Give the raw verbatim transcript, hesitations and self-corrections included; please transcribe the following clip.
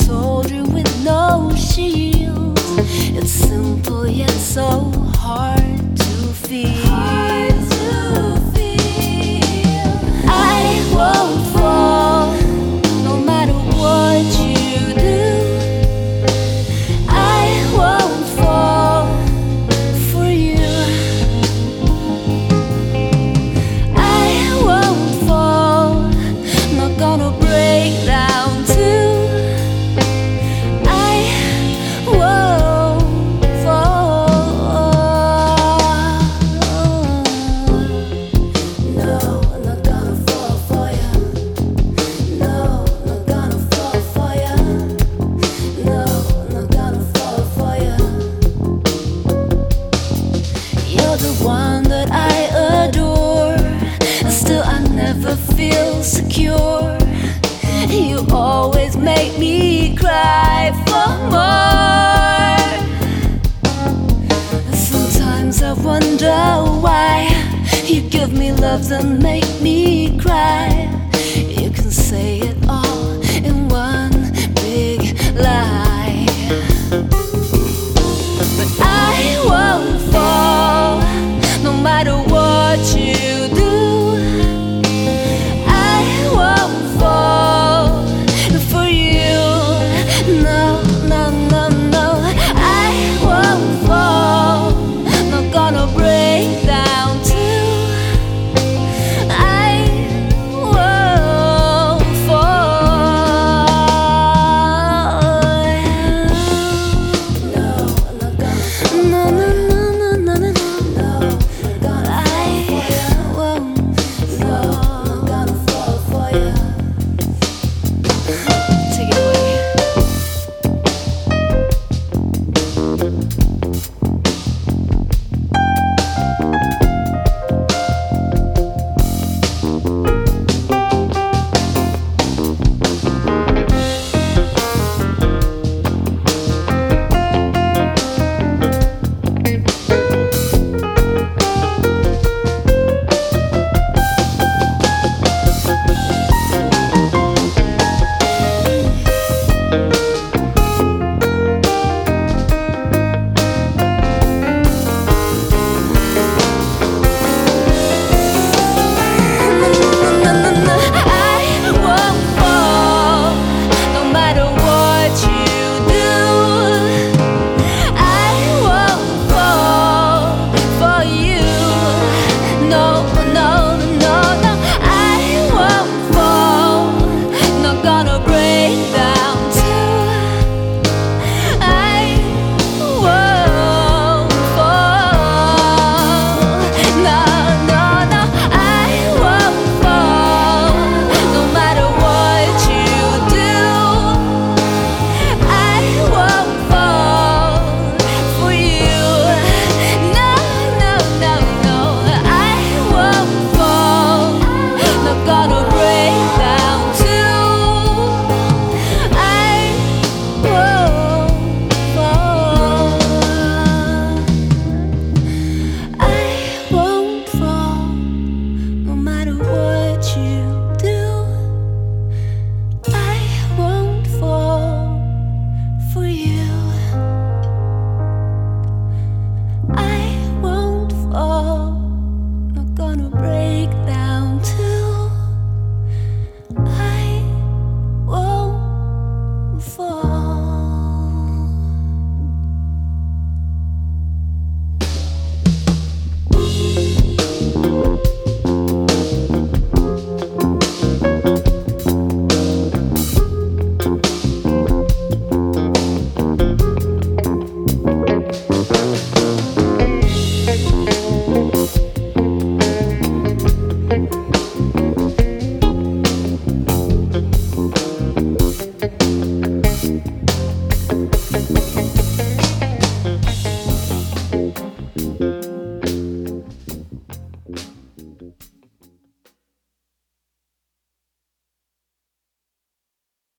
soldier with no shield. It's simple yet so hard to feel. Hard to feel. I won't fall, no matter what you do. I won't fall for you. I won't fall, not gonna break down too. I won't fall. No, I'm not gonna fall for you. No, I'm not gonna fall for you. No, I'm not gonna fall for you. You're the one that I adore, and still I never feel secure. You always make me cry for more. Sometimes I wonder why you give me love that make me cry. You can say it